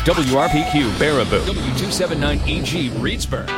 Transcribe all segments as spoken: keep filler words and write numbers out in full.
W R P Q Baraboo, W two seventy-nine E G Reedsburg.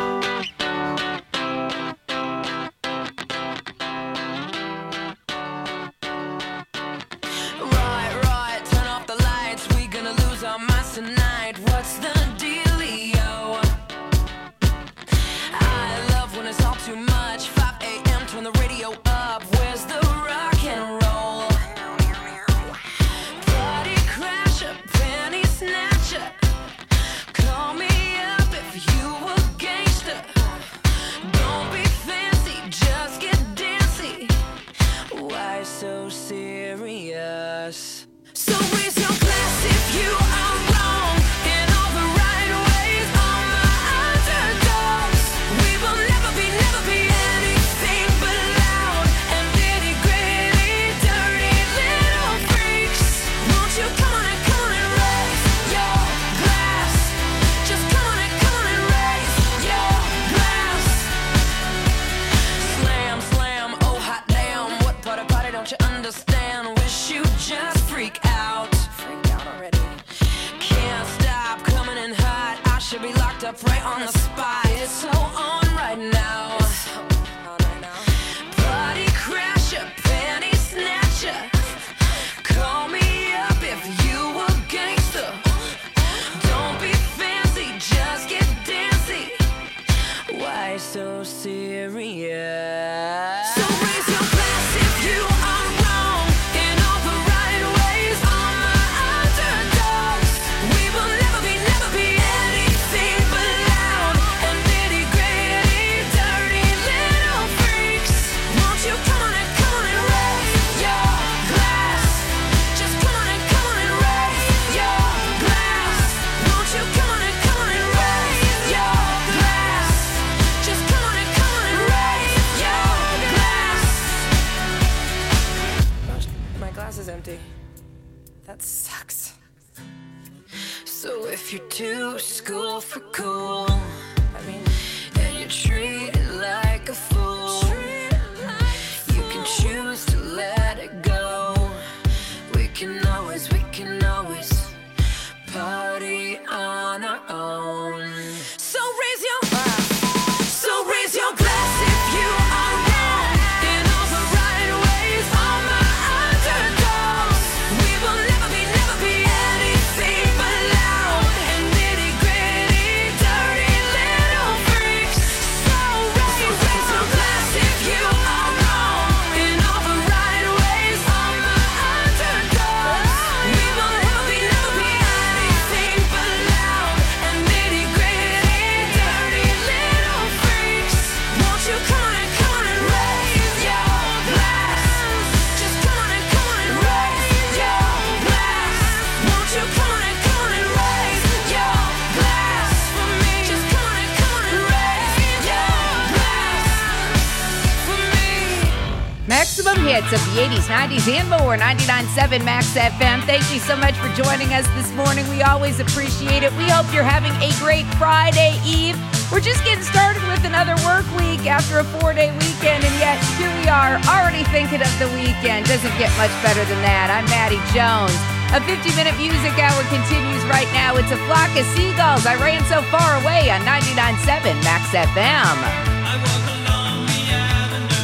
Hits of the eighties, nineties, and more. ninety-nine point seven Max F M. Thank you so much for joining us this morning. We always appreciate it. We hope you're having a great Friday Eve. We're just getting started with another work week after a four-day weekend, and yet here we are already thinking of the weekend. Doesn't get much better than that. I'm Maddie Jones. A fifty-minute music hour continues right now. It's a flock of seagulls. I ran so far away on ninety-nine point seven Max F M. I walk along the avenue.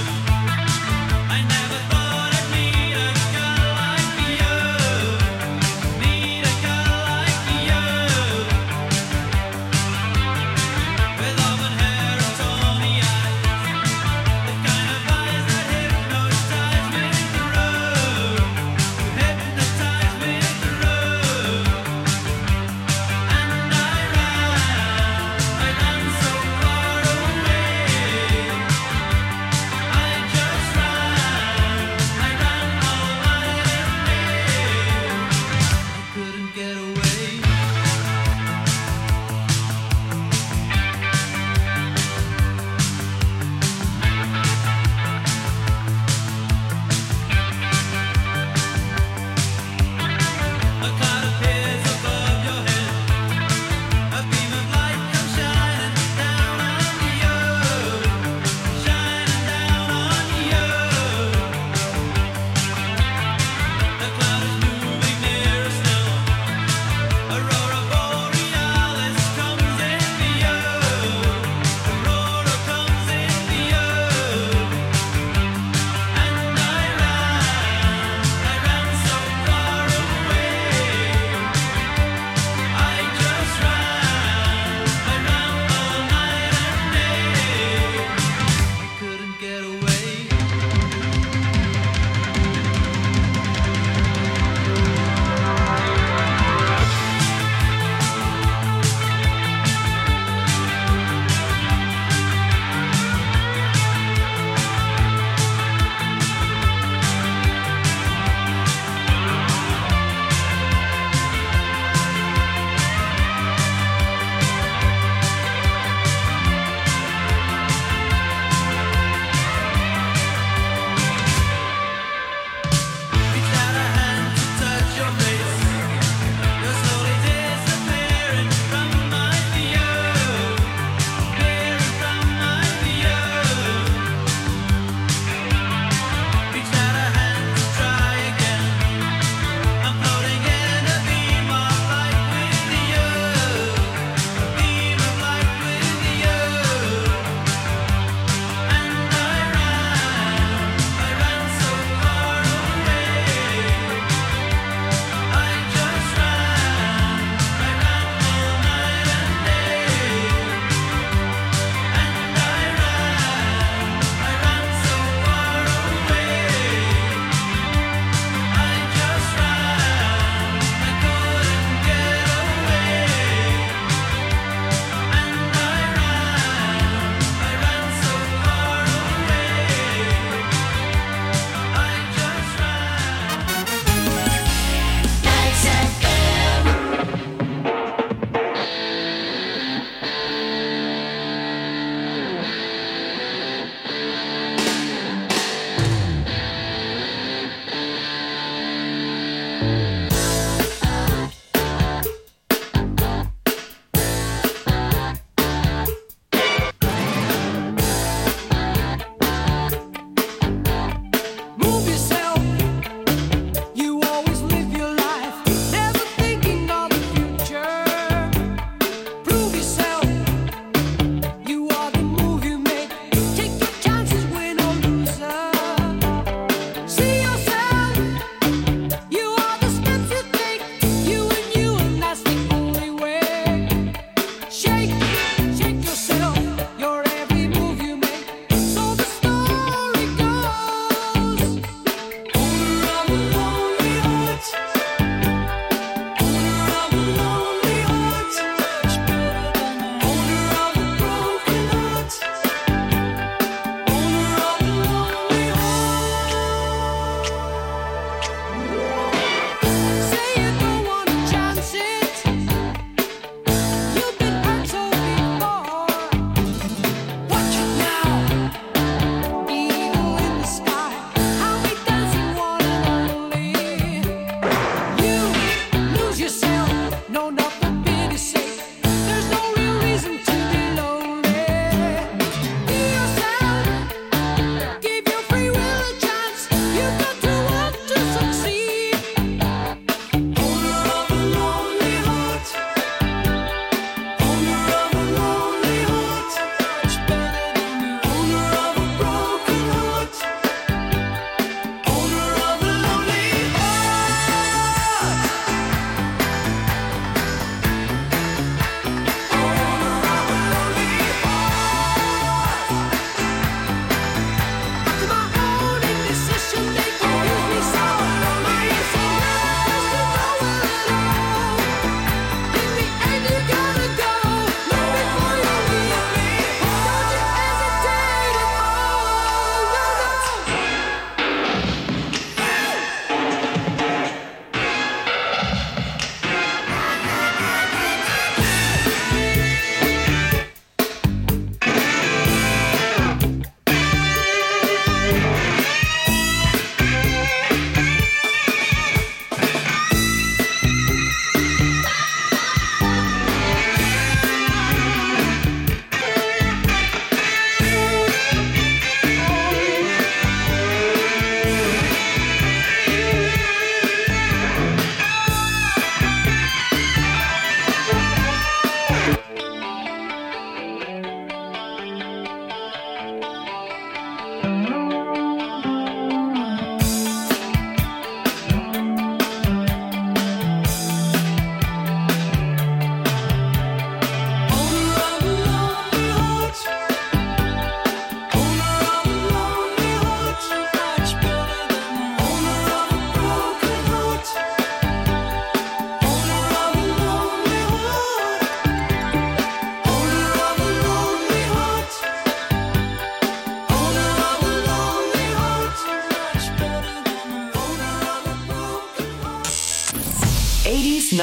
I never thought I'd meet a girl like you. Meet a girl like you. With auburn hair and tawny eyes. The kind of eyes that hypnotize me in the room. You hypnotize me in the room. And I ran, I ran so far away.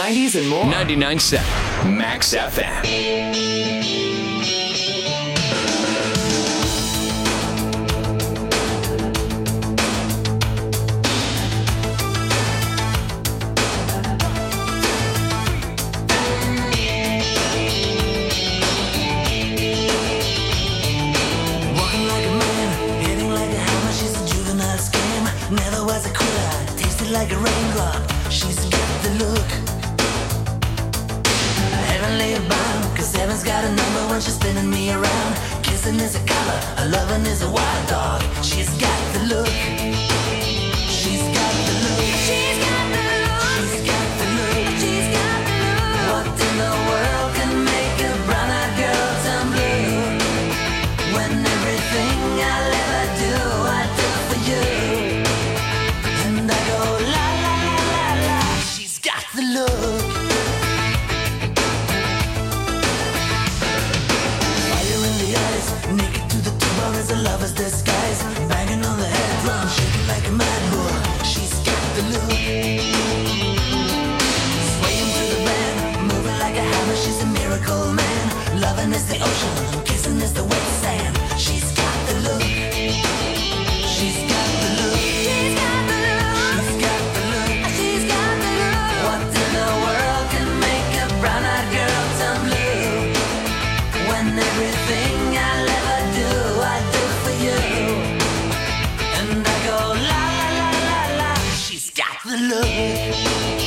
nineties and more. ninety-nine point seven Max F M. Walking like a man, hitting like a hammer. She's a juvenile scam. Never was a quitter, tasted like a raindrop. She's got the look. Heavenly bound, cause heaven's got a number when she's spinning me around. Kissing is a color, a loving is a wild dog. She's got the look. She's got the look. She's got the look. She's got the look. She's got the look. What in the world can make a brown-eyed girl turn blue? When everything I'll ever do, I do for you. And I go la la la la la. She's got the look. Fire in the eyes, naked to the bone as a lover's disguise. Banging on the head drum, shaking like a mad bull. She's got the look. Swaying to the band, moving like a hammer. She's a miracle man. Loving is the ocean, kissing is the wet sand. She's got the look. She's got the look. She's got the look. She's got the look. She's got the look. What in the world can make a brown-eyed girl turn blue? When everything I'll ever do, I do for you. And I go la la la la la. She's got the look.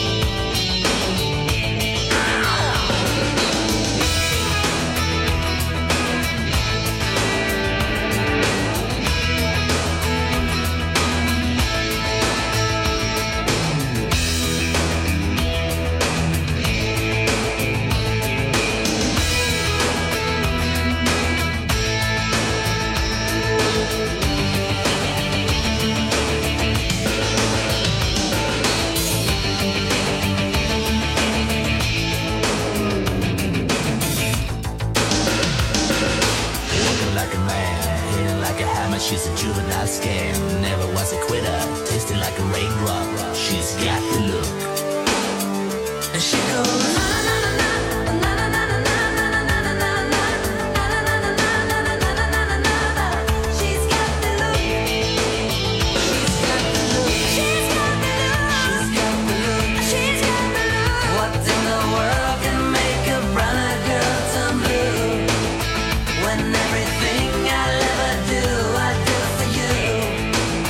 Walking like a man, hitting like a hammer. She's a juvenile scam. Never was a quitter, tasting like a raindrop. She's got the look. And she goes na na na na na na na na na na na na na. She's got the look. She's got the look. She's got the look. She's got the look. She's got the look. What in the world can make a brown-eyed girl turn blue? When everything I'll ever do, I do for you.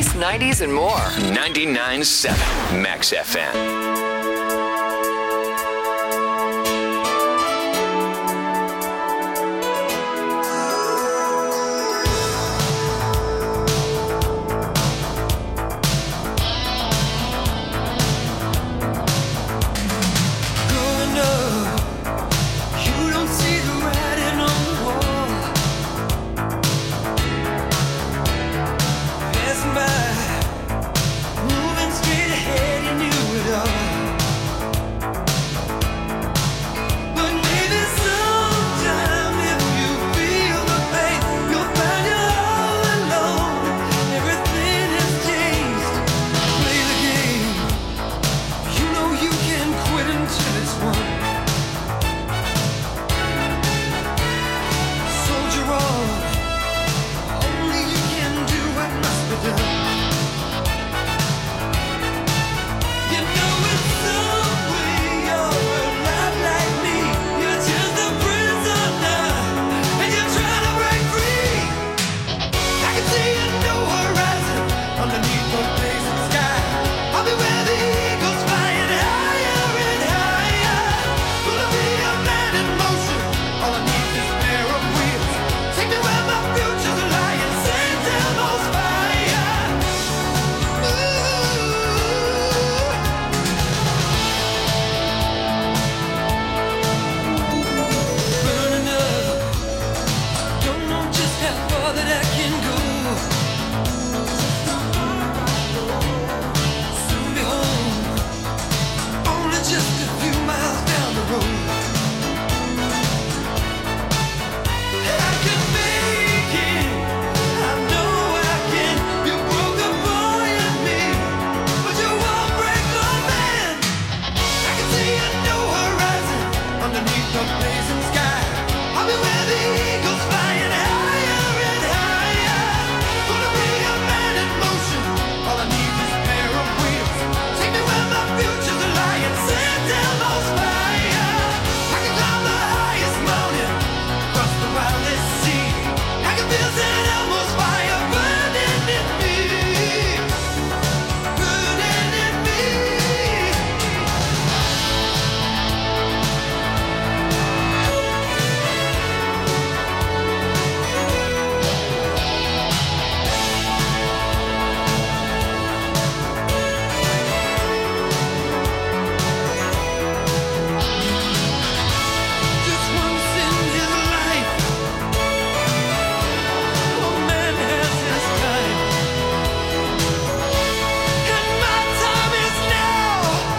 eighties, nineties, and more. ninety-nine point seven Max F M. Growing up, you don't see the writing on the wall. Passing by, moving straight ahead, you knew it all. But maybe sometime if you feel the pain, you'll find you're all alone. Everything has changed. Play the game. You know you can quit until it's won. Soldier on. Only you can do what must be done. You know in some way you're not like me. You're just a prisoner, and you're trying to break free. I can see a new horizon underneath the blazing sky. I'll be where the eagles flying higher and higher. Gonna be a man in motion. All I need is a pair of wheels. Take me where my future's lying. Send them on fire. Burning up. Don't know just how far that I can go. Soon be home. Only just a few miles down the road. I can make it. I know I can. You broke a boy in me, but you won't break my man. I can see a new horizon underneath the blazing sky. I'll be where the eagles flying higher and higher. Gonna be a man in motion. All I need is a pair of wheels. Take me where my future's lying. Set them on fire. I can climb the highest mountain, cross the wildest sea. I can feel Saint Elmo's fire burning in me, burning in me. Just once in his life, a man has his time, and my time is now.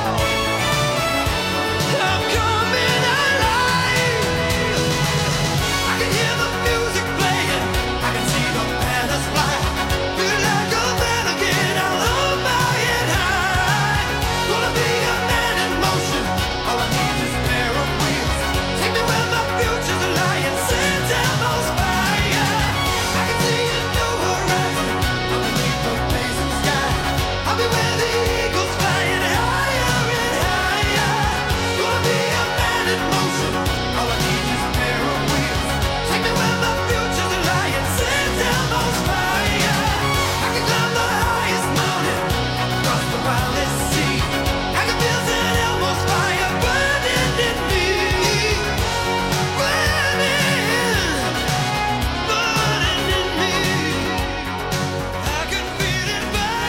I'm coming alive. I can hear the music playing. I can see the banners fly. Feel like a man again. I love my head high. Gonna be a man in motion. All I need is a pair of wheels. Take me where my future's lying. Send them on fire. I can see a new horizon underneath the blazing sky. I'll be where the eagles flying higher and higher. Gonna be a man in motion. All I need is a pair of wheels. Take me where my future's lying. Send them on fire. I can climb the highest mountain, cross the wildest sea. I can feel Saint Elmo's fire burning in me, burning, burning in me. I can feel it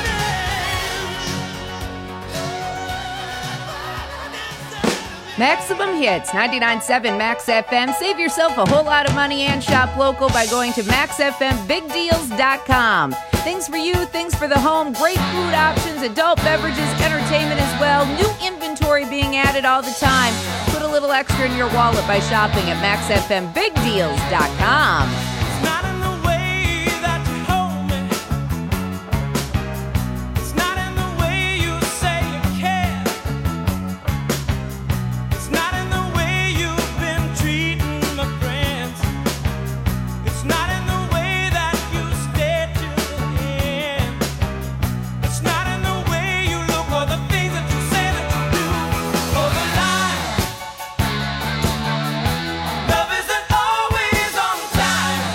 burning. Maximum Hits, ninety-nine point seven Max F M. Save yourself a whole lot of money and shop local by going to max f m big deals dot com. Things for you, things for the home, great food options, adult beverages, entertainment as well. New inventory being added all the time. Put a little extra in your wallet by shopping at max f m big deals dot com. It's not in the way that you hold me. It's not in the way you say you care. It's not in the way you've been treating my friends. It's not in the way that you stay till the end. It's not in the way you look or the things that you say that you do. For the lie, love isn't always on time.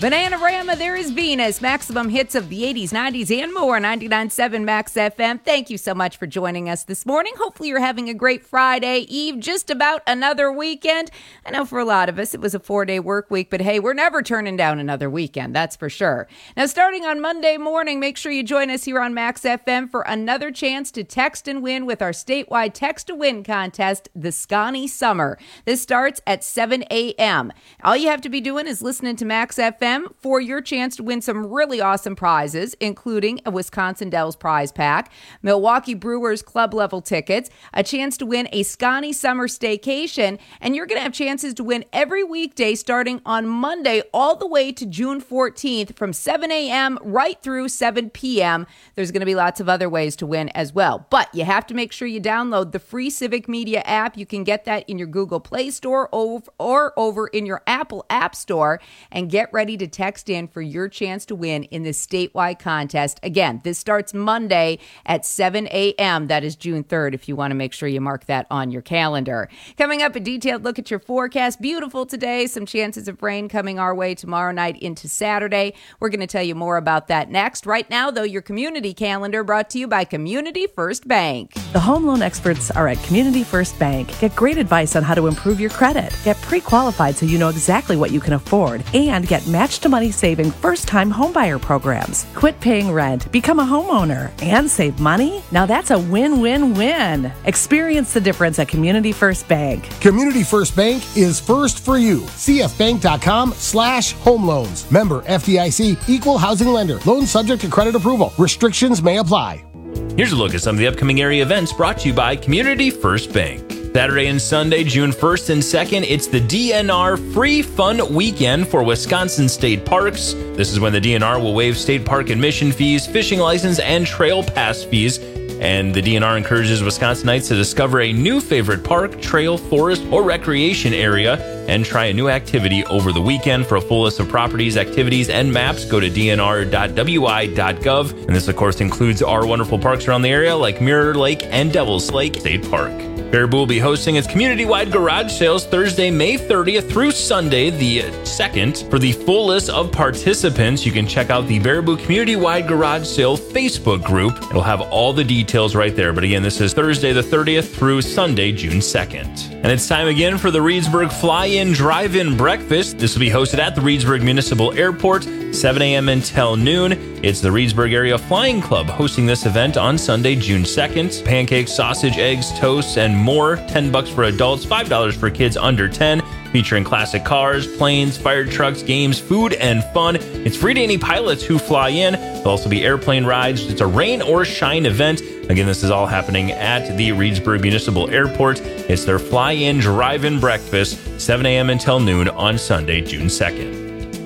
Bananarama, there is Venus. Maximum hits of the eighties, nineties, and more. ninety-nine point seven Max F M. Thank you so much for joining us this morning. Hopefully you're having a great Friday Eve. Just about another weekend. I know for a lot of us it was a four-day work week, but hey, we're never turning down another weekend. That's for sure. Now, starting on Monday morning, make sure you join us here on Max F M for another chance to text and win with our statewide Text to Win contest, the Scotty Summer. This starts at seven a.m. All you have to be doing is listening to Max F M for your chance to win some really awesome prizes, including a Wisconsin Dells prize pack, Milwaukee Brewers club level tickets, a chance to win a Scotty Summer staycation, and you're going to have chances to win every weekday starting on Monday all the way to June fourteenth from seven a.m. right through seven p.m. There's going to be lots of other ways to win as well, but you have to make sure you download the free Civic Media app. You can get that in your Google Play Store or over in your Apple App Store, and get ready to text in for your chance to win in this statewide contest. Again, this starts Monday at seven a.m. That is June third, if you want to make sure you mark that on your calendar. Coming up, a detailed look at your forecast. Beautiful today. Some chances of rain coming our way tomorrow night into Saturday. We're going to tell you more about that next. Right now, though, your community calendar brought to you by Community First Bank. The home loan experts are at Community First Bank. Get great advice on how to improve your credit. Get pre-qualified so you know exactly what you can afford. And get match-to-money saving first-time homebuyer programs. Quit paying rent, become a homeowner, and save money? Now that's a win-win-win. Experience the difference at Community First Bank. Community First Bank is first for you. cfbank.com slash home loans. Member F D I C, equal housing lender. Loan subject to credit approval. Restrictions may apply. Here's a look at some of the upcoming area events brought to you by Community First Bank. Saturday and Sunday, June first and second, it's the D N R Free Fun Weekend for Wisconsin State Parks. This is when the D N R will waive state park admission fees, fishing license, and trail pass fees. And the D N R encourages Wisconsinites to discover a new favorite park, trail, forest, or recreation area and try a new activity over the weekend. For a full list of properties, activities, and maps, go to d n r dot w i dot gov. And this, of course, includes our wonderful parks around the area like Mirror Lake and Devil's Lake State Park. Baraboo will be hosting its community-wide garage sales Thursday, May thirtieth through Sunday, the second. For the full list of participants, you can check out the Baraboo Community-Wide Garage Sale Facebook group. It'll have all the details right there. But again, this is Thursday the thirtieth through Sunday, June second. And it's time again for the Reedsburg Fly-In Drive-In Breakfast. This will be hosted at the Reedsburg Municipal Airport, seven a.m. until noon. It's the Reedsburg Area Flying Club hosting this event on Sunday, June second. Pancakes, sausage, eggs, toasts, and more. ten bucks for adults, five dollars for kids under ten. Featuring classic cars, planes, fire trucks, games, food, and fun. It's free to any pilots who fly in. There'll also be airplane rides. It's a rain or shine event. Again, this is all happening at the Reedsburg Municipal Airport. It's their Fly-In Drive-In Breakfast, seven a.m. until noon on Sunday, June second.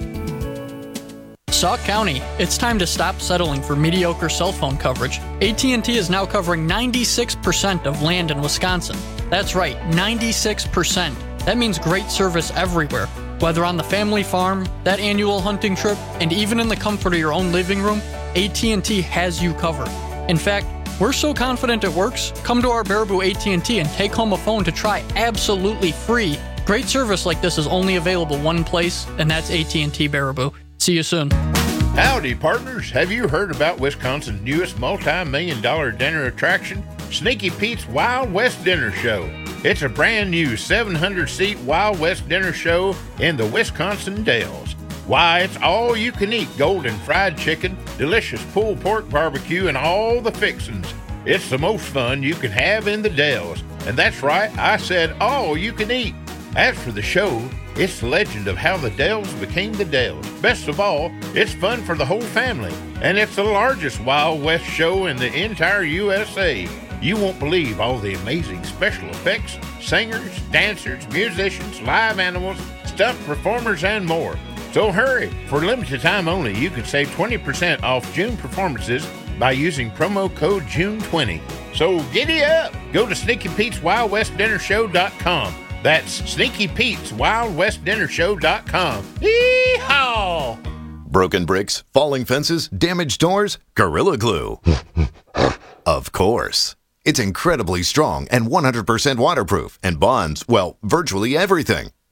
Sauk County, it's time to stop settling for mediocre cell phone coverage. A T and T is now covering ninety-six percent of land in Wisconsin. That's right, ninety-six percent. That means great service everywhere. Whether on the family farm, that annual hunting trip, and even in the comfort of your own living room, A T and T has you covered. In fact, we're so confident it works, come to our Baraboo A T and T and take home a phone to try absolutely free. Great service like this is only available one place, and that's A T and T Baraboo. See you soon. Howdy, partners. Have you heard about Wisconsin's newest multi-million dollar dinner attraction? Sneaky Pete's Wild West Dinner Show. It's a brand new seven hundred seat Wild West Dinner Show in the Wisconsin Dells. Why, it's all you can eat golden fried chicken, delicious pulled pork barbecue, and all the fixins. It's the most fun you can have in the Dells. And that's right, I said all you can eat. As for the show, it's the legend of how the Dells became the Dells. Best of all, it's fun for the whole family. And it's the largest Wild West show in the entire U S A. You won't believe all the amazing special effects, singers, dancers, musicians, live animals, stuffed performers, and more. So hurry! For limited time only, you can save twenty percent off June performances by using promo code June twenty. So giddy up! Go to Sneaky Pete's Wild West Dinner Show dot com. That's Sneaky Pete's Wild West Dinner Show dot com. Yee-haw! Broken bricks, falling fences, damaged doors, Gorilla Glue. Of course. It's incredibly strong and one hundred percent waterproof and bonds, well, virtually everything.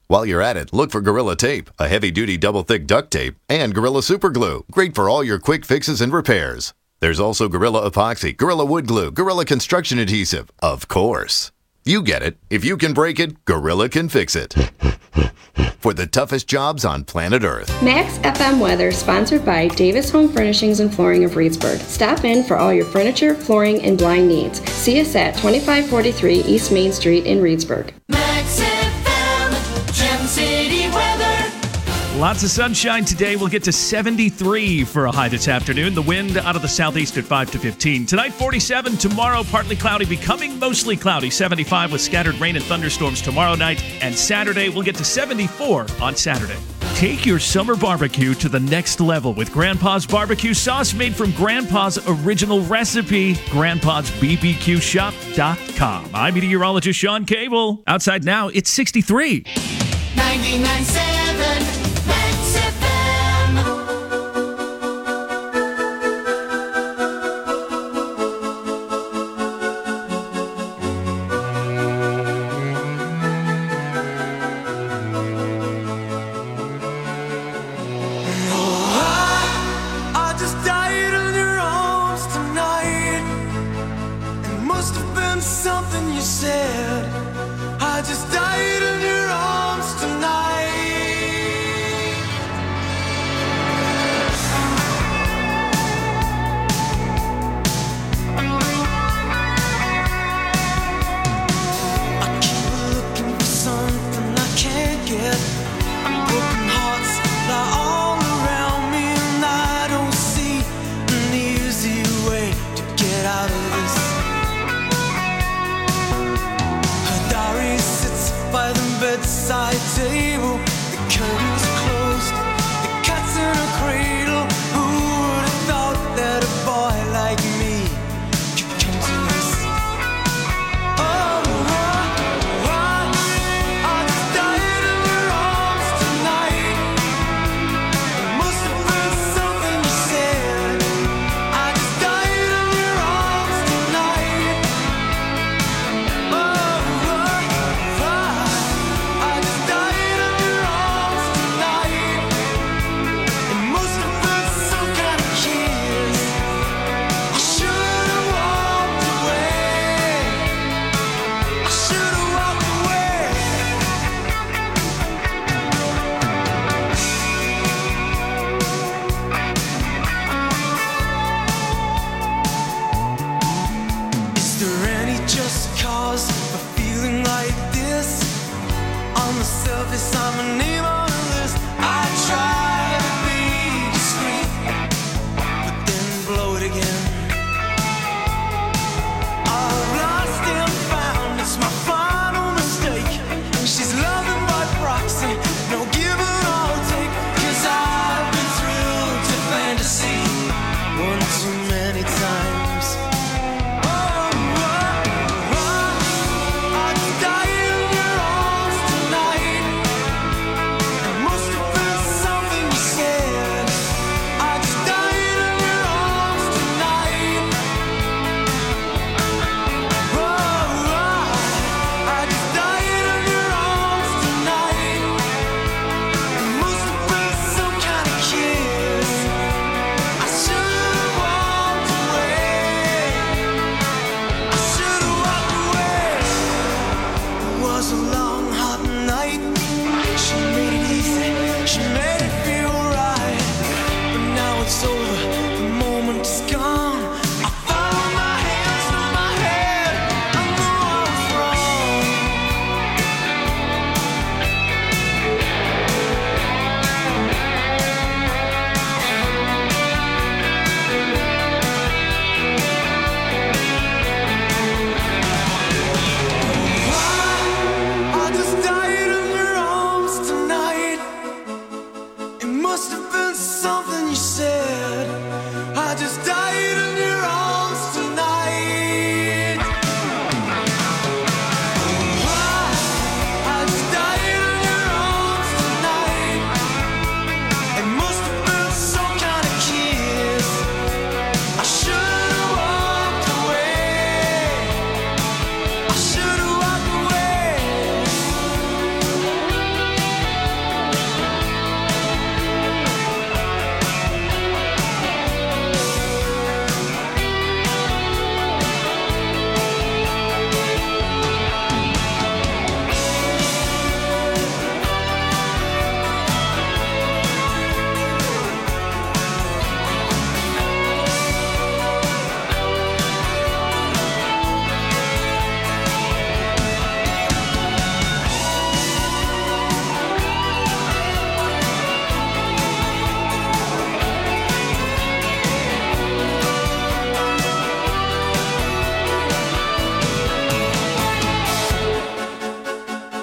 While you're at it, look for Gorilla Tape, a heavy-duty double-thick duct tape, and Gorilla Super Glue, great for all your quick fixes and repairs. There's also Gorilla Epoxy, Gorilla Wood Glue, Gorilla Construction Adhesive, of course. You get it. If you can break it, Gorilla can fix it. For the toughest jobs on planet Earth. Max F M weather sponsored by Davis Home Furnishings and Flooring of Reedsburg. Stop in for all your furniture, flooring, and blind needs. See us at twenty-five forty-three East Main Street in Reedsburg. Max F M, Gem City weather. Lots of sunshine today. We'll get to seventy-three for a high this afternoon. The wind out of the southeast at five to fifteen. Tonight, forty-seven. Tomorrow, partly cloudy, becoming mostly cloudy. seventy-five with scattered rain and thunderstorms tomorrow night. And Saturday, we'll get to seventy-four on Saturday. Take your summer barbecue to the next level with Grandpa's Barbecue Sauce made from Grandpa's original recipe. Grandpa's B B Q shop dot com. I'm meteorologist Sean Cable. Outside now, it's sixty-three. ninety-nine point seven Max F M. I just died in your arms tonight. It must have been something you said. I just died in your arms tonight. I keep looking for something I can't get. Broken hearts lie all around me, and I don't see an easy way to get out of this. Her diary sits by the bedside table. The curtains are closed, the cat's in a cradle. Who would have thought that a boy like me could come to this? Oh, I, I, I just died in your arms tonight. It must have been something you said. I just died in your arms tonight. Oh, I, I just died in your arms tonight. It must have been some kind of kiss. I should have walked away. I should have walked away. Is there any just cause for feeling like this? On the surface, I'm a name on a list. I try to be discreet, but then blow it again. I've lost and found, it's my final mistake. She's loving by proxy, no give and all take. 'Cause I've been thrilled to fantasy one too many times. Oh, I, I, I just died in your arms tonight.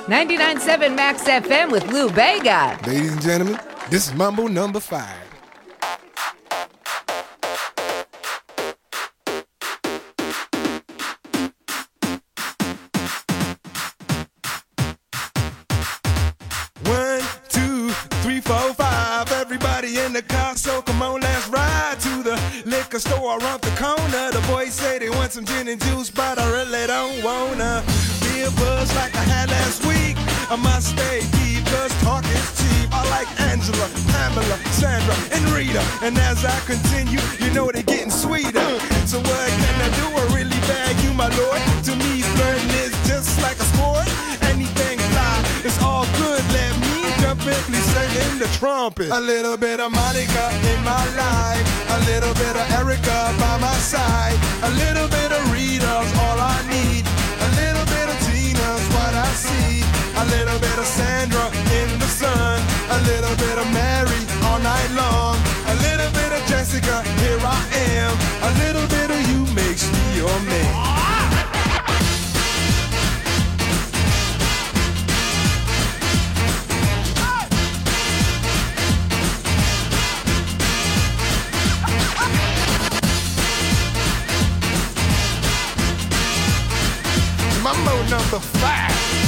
ninety-nine point seven Max F M with Lou Bega. Ladies and gentlemen, this is Mambo number five. One, two, three, four, five. Everybody in the car, so come on, let's ride to the liquor store around the corner. The boys say they want some gin and juice, but I really don't wanna be a buzz like I had last week. I must stay deep, cause talk is cheap. I like Angela, Pamela, Sandra, and Rita. And as I continue, you know they're getting sweeter. So what can I do? I really bag you, my lord. To me, flirting is just like a sport. Anything fly, it's all good. Let me jump in, please sing in the trumpet. A little bit of Monica in my life. A little bit of Erica by my side. A little bit of Rita's all I need. A little bit of Tina's what I see. A little bit of Sandra in the sun. A little bit of Mary all night long. A little bit of Jessica, here I am. A little bit of you makes me your man. Mambo number five.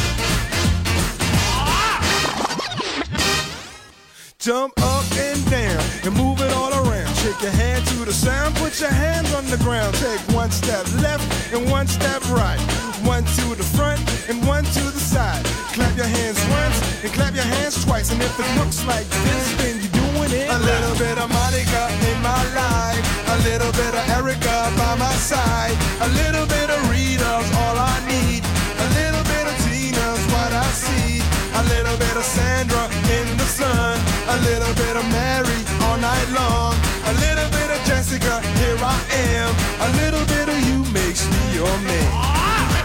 Jump up and down and move it all around. Shake your hand to the sound, put your hands on the ground. Take one step left and one step right. One to the front and one to the side. Clap your hands once and clap your hands twice. And if it looks like this, then you're doing it. A little bit of Monica in my life. A little bit of Erica by my side. A little bit of Rita's all I need. A little bit of Tina's what I see. A little bit of Sandra in the sun. A little bit of Mary all night long. A little bit of Jessica, here I am. A little bit of you makes me your man.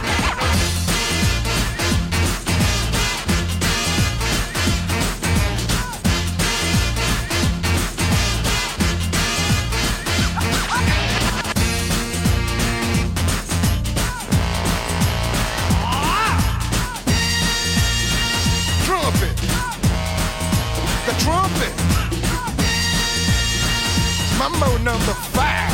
Trumpet. Mambo number five.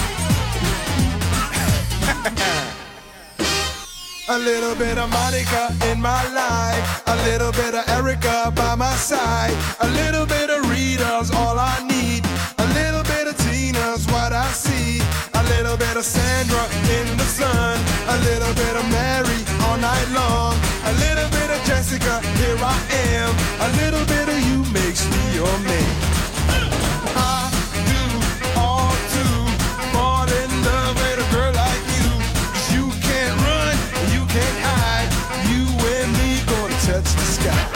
A little bit of Monica in my life. A little bit of Erica by my side. A little bit of Rita's all I need. A little bit of Tina's what I see. A little bit of Sandra in the sun. A little bit of Mary all night long. A little bit of Jessica, here I am. A little bit of you makes me your man. I do all to fall in love with a girl like you. 'Cause you can't run, and you can't hide. You and me gonna touch the sky.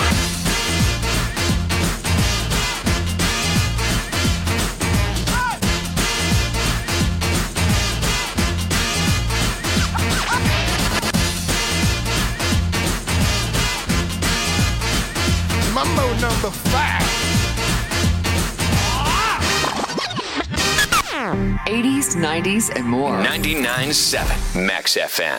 Mambo number five. eighties, nineties, and more. ninety-nine point seven Max F M.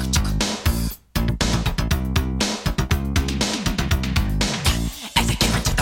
As I get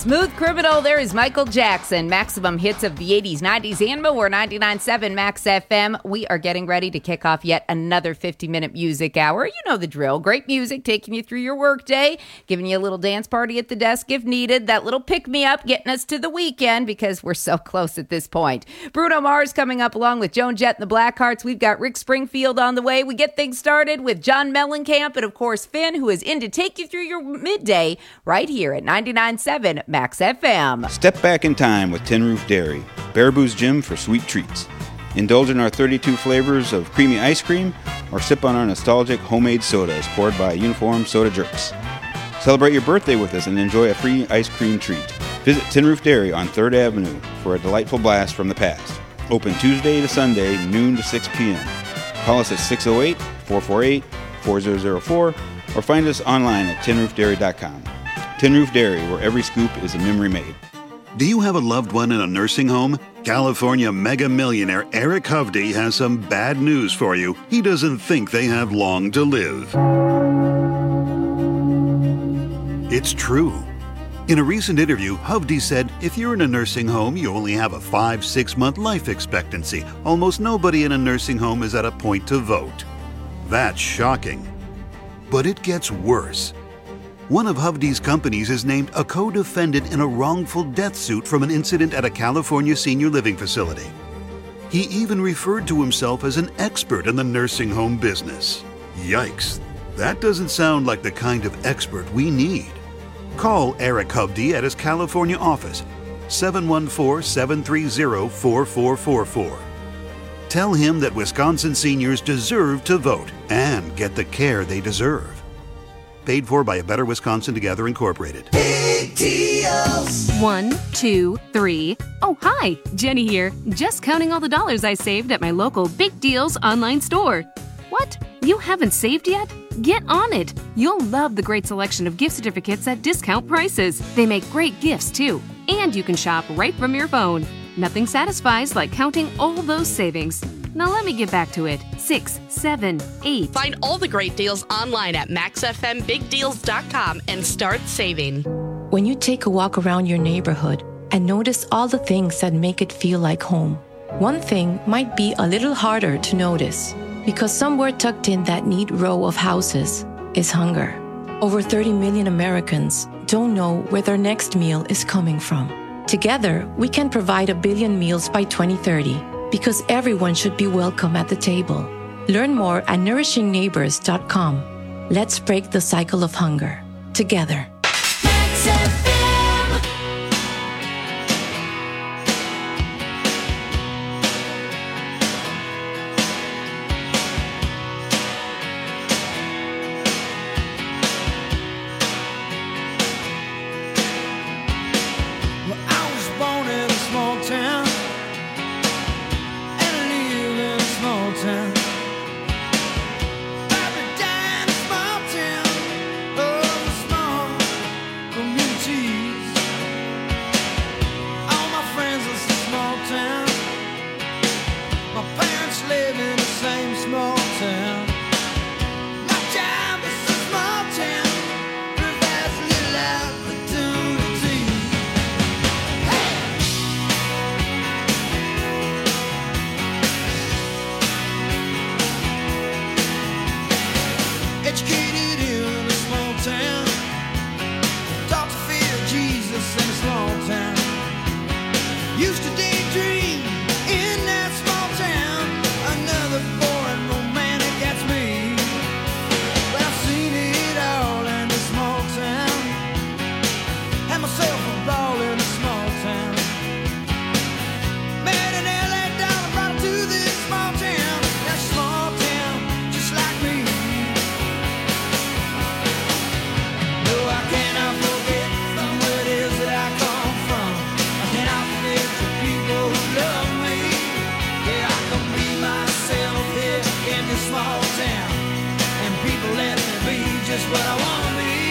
Smooth Criminal, there is Michael Jackson. Maximum hits of the eighties, nineties, and more. ninety-nine point seven Max F M. We are getting ready to kick off yet another fifty-minute music hour. You know the drill. Great music taking you through your workday, giving you a little dance party at the desk if needed, that little pick-me-up getting us to the weekend because we're so close at this point. Bruno Mars coming up along with Joan Jett and the Blackhearts. We've got Rick Springfield on the way. We get things started with John Mellencamp and, of course, Finn, who is in to take you through your midday right here at ninety-nine point seven Max F M. Step back in time with Tin Roof Dairy, Baraboo's Gym for sweet treats. Indulge in our thirty-two flavors of creamy ice cream or sip on our nostalgic homemade sodas poured by uniformed soda jerks. Celebrate your birthday with us and enjoy a free ice cream treat. Visit Tin Roof Dairy on third Avenue for a delightful blast from the past. Open Tuesday to Sunday, noon to six p.m. Call us at six oh eight, four four eight, four zero zero four or find us online at tin roof dairy dot com. Tin Roof Dairy, where every scoop is a memory made. Do you have a loved one in a nursing home? California mega millionaire Eric Hovde has some bad news for you. He doesn't think they have long to live. It's true. In a recent interview, Hovde said, if you're in a nursing home, you only have a five, six month life expectancy. Almost nobody in a nursing home is at a point to vote. That's shocking. But it gets worse. One of Hovde's companies is named a co-defendant in a wrongful death suit from an incident at a California senior living facility. He even referred to himself as an expert in the nursing home business. Yikes, that doesn't sound like the kind of expert we need. Call Eric Hovde at his California office, seven one four, seven three zero, four four four four. Tell him that Wisconsin seniors deserve to vote and get the care they deserve. Paid for by A Better Wisconsin Together Incorporated. Big deals. One, two, three. Oh, hi, Jenny here. Just counting all the dollars I saved at my local Big Deals online store. What? You haven't saved yet? Get on it. You'll love the great selection of gift certificates at discount prices. They make great gifts, too. And you can shop right from your phone. Nothing satisfies like counting all those savings. Now let me get back to it. Six, seven, eight. Find all the great deals online at max f m big deals dot com and start saving. When you take a walk around your neighborhood and notice all the things that make it feel like home, one thing might be a little harder to notice because somewhere tucked in that neat row of houses is hunger. Over thirty million Americans don't know where their next meal is coming from. Together, we can provide a billion meals by twenty thirty. Because everyone should be welcome at the table. Learn more at nourishing neighbors dot com. Let's break the cycle of hunger together. Max F M. Well, I was born in a small town. Small town, Bobby died in a small town, oh, small communities. All my friends are from small town. My parents live in the same small town. My job is a small town, provides little opportunity. Educated in a small town, taught to fear Jesus in a small town. Used to daydream in that small town. Another boring romantic, that's me. But I've seen it all in a small town. Had myself a ball in a small town. Met an L A dollar, brought her to this small town. That small town, just like me. No, I cannot forget from where it is that I come from. I cannot forget the people who love me. Yeah, I can be myself here in this small town, and people let me be just what I want to be.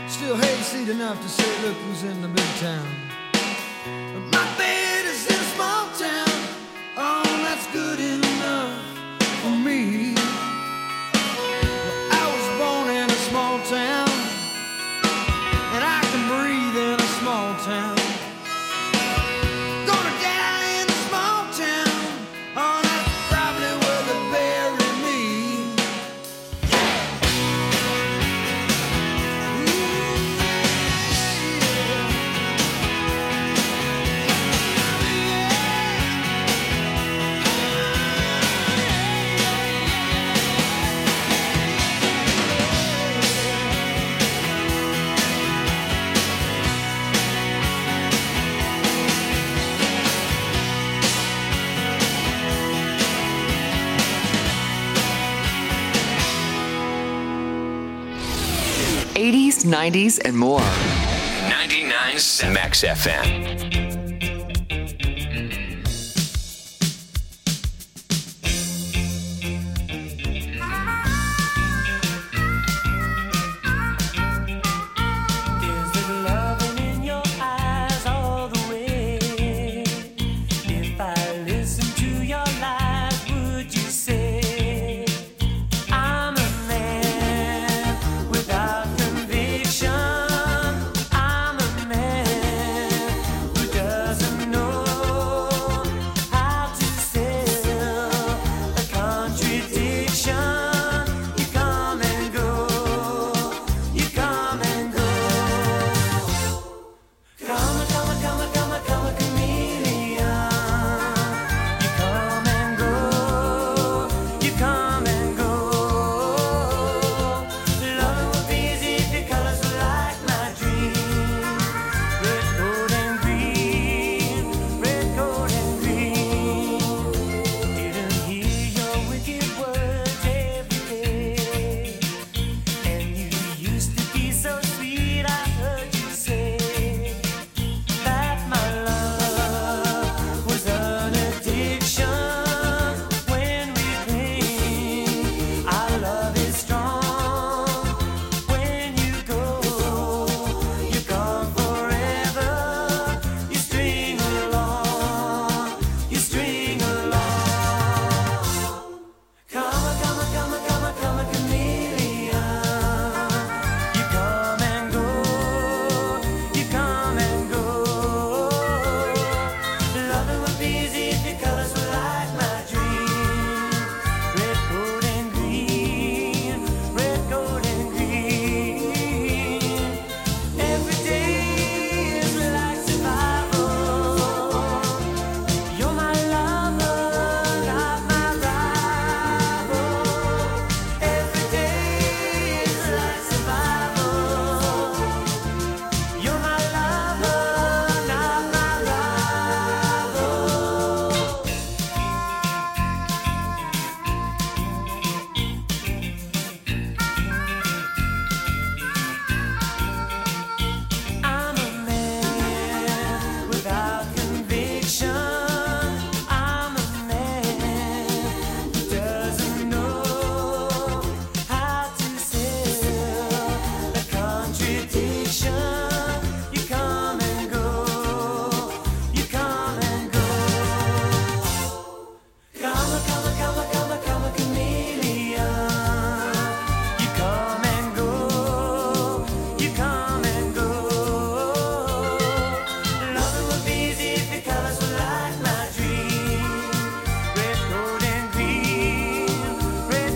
Still hayseed enough to say, look who's in the big town. My bed is in a small town. Oh, that's good enough for me. Well, I was born in a small town, and I can breathe in a small town. Gonna die in a small town. Oh, that's probably where they bury me. eighties, nineties, and more. ninety-nine point seven Max F M.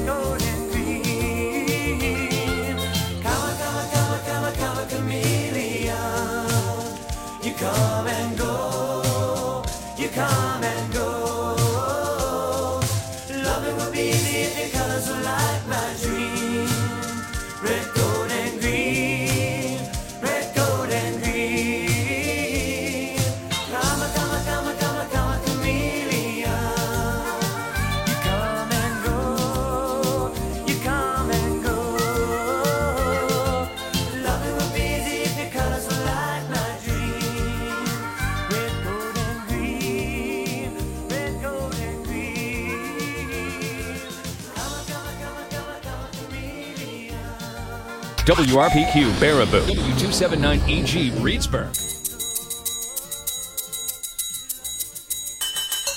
Chameleon. W R P Q Baraboo, W two seventy-nine E G Reedsburg.